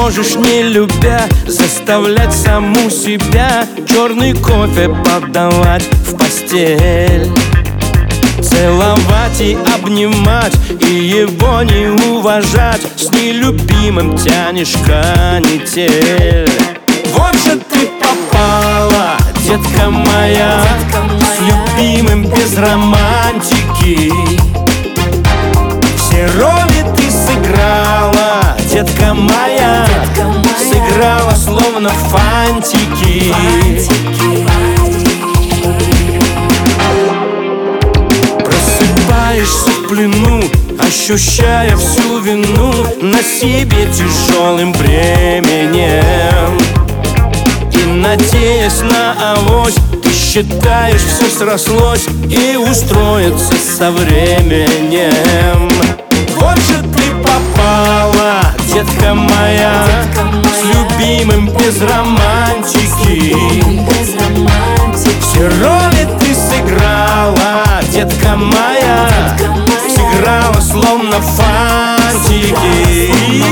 можешь, не любя, заставлять саму себя черный кофе подавать в постель, целовать и обнимать, и его не уважать. С нелюбимым тянешь канитель. Вот же ты попала, детка моя, с любимым без романтики. Все роли ты сыграла, детка моя, сыграла словно фантики. Просыпаешься в плену, ощущая всю вину на себе тяжелым бременем. И надеясь на авось, ты считаешь, все срослось и устроится со временем. Вот же ты попала, детка моя, с любимым без романтики. Все роли ты сыграла, детка моя, сыграла словно фантики.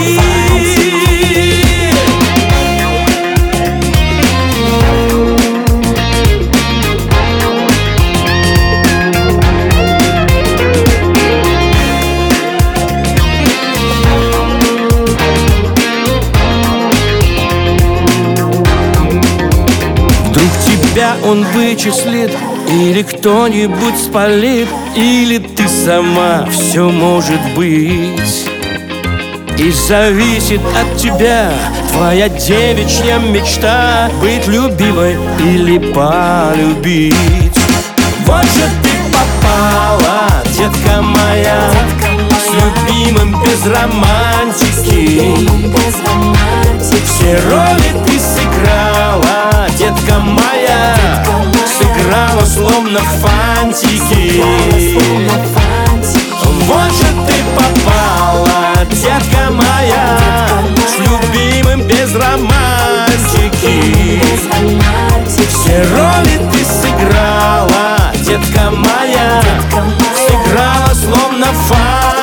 Тебя он вычислит, или кто-нибудь спалит, или ты сама, все может быть. И зависит от тебя твоя девичья мечта, быть любимой или полюбить. Вот же ты попала, детка моя, с любимым без романтики. Все роли ты сыграла, детка моя, сыграла словно фантики. Вот же ты попала, детка моя, с любимым без романтики. Все роли ты сыграла, детка моя, сыграла словно фантики.